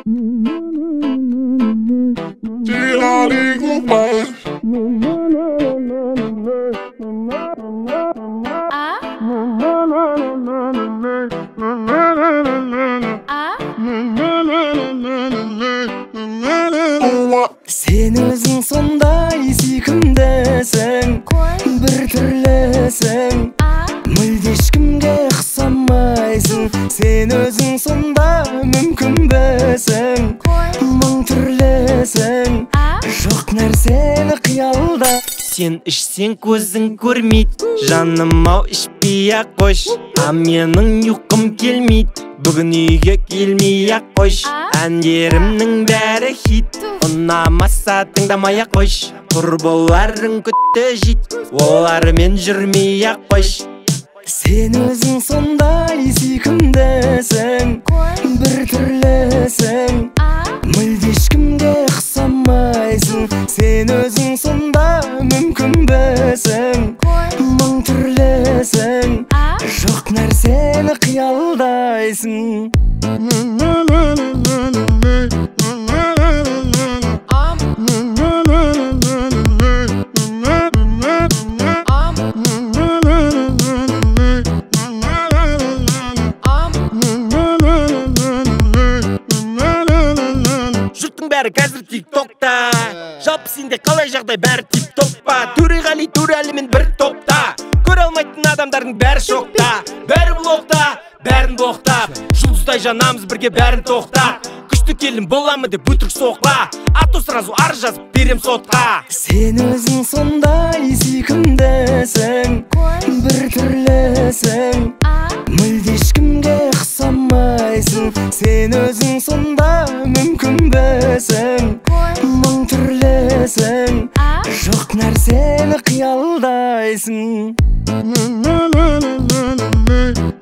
Sen özün sonday sүйкімдісің, бір түрлісің, мүлде ешкімге ұқсамайсың. Sen өзің сонда мүмкінбісің, мың түрлісің, жоқ нәрсені қиялда. Сен ішсең көзің көрмейді, жаным-ау ішпей-ақ қойш. Менің ұйқым келмейді, бүгін үйге келмей-ақ қойш. Әндерімнің бәрі хит, ұнамаса тыңдамай-ақ қойш. Құрбыларың күтті жит, олармен жүрмей-ақ қойш. Сен өзің сондай сүйкімдісің, бір түрлісің, мүлде ешкімге ұқсамайсың. Сен өзің сонда мүмкінбісің, мың түрлісің, жоқ нәрсені қиялдайсың. Жұрттың бәрі қазір тик-токта, жалпы сенде қалай жағдай, бәрі тип-топ па? Төреғали Төреәлімен бір топта, көре алмайтын адамдардың бәрі шокта. Бәрі блокта, бәрін блоқтап, жұлдыздай жанамыз бірге бәрін тоқта. Күшті келін боламы деп өтірік соқпа, ато сразу ар жазып берем сотқа. Сен өзің сондай сүйкімдісің, бір түрлісің, мүлде ешкімге ұқсамайсың. Сен өзің сонда мүмкінбісің, мың түрлісің, жоқ нәрсені қиялдайсың.